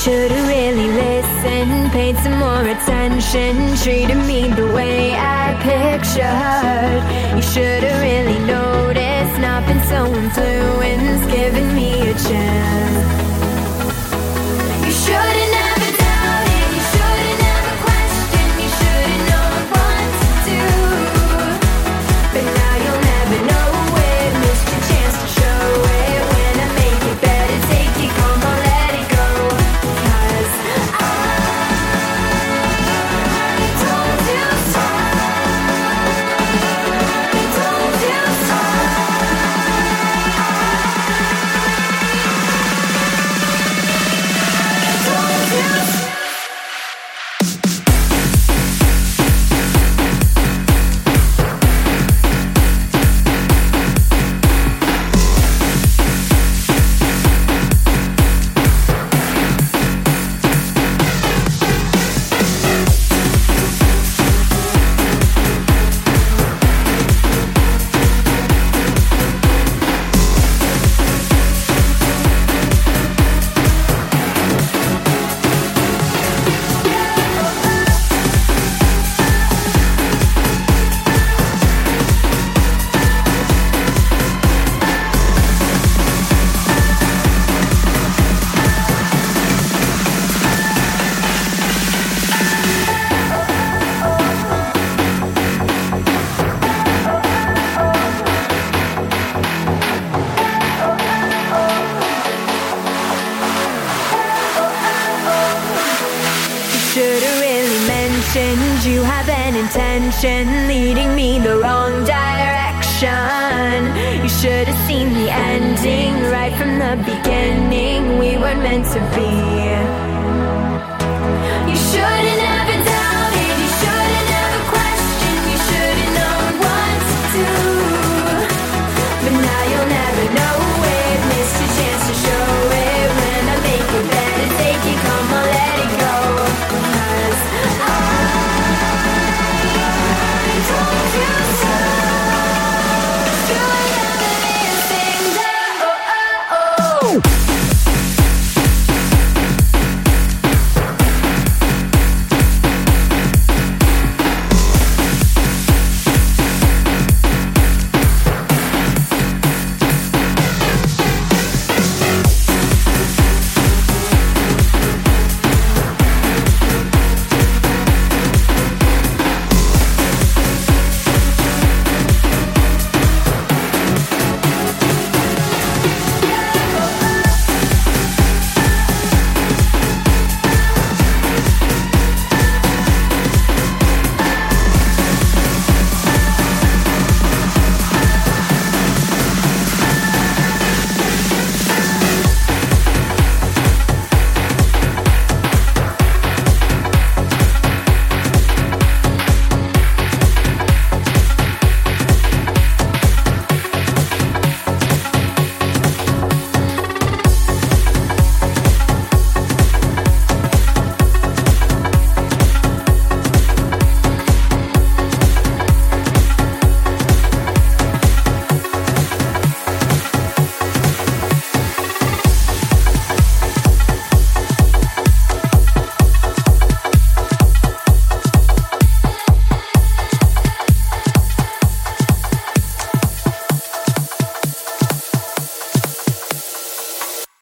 Should've really listened, paid some more attention, treated me the way I pictured. You should've really noticed, not been so influenced, giving me a chance. You should've never doubted, you should've never questioned, you should've known what to do. But now you'll never know it, missed your chance to show it. When I make it better, take it, come on, let it go. 'Cause I told you so. I told you so. I told you so. Should've really mentioned you have an intention, leading me the wrong direction. You should've seen the ending right from the beginning. We weren't meant to be. You should've never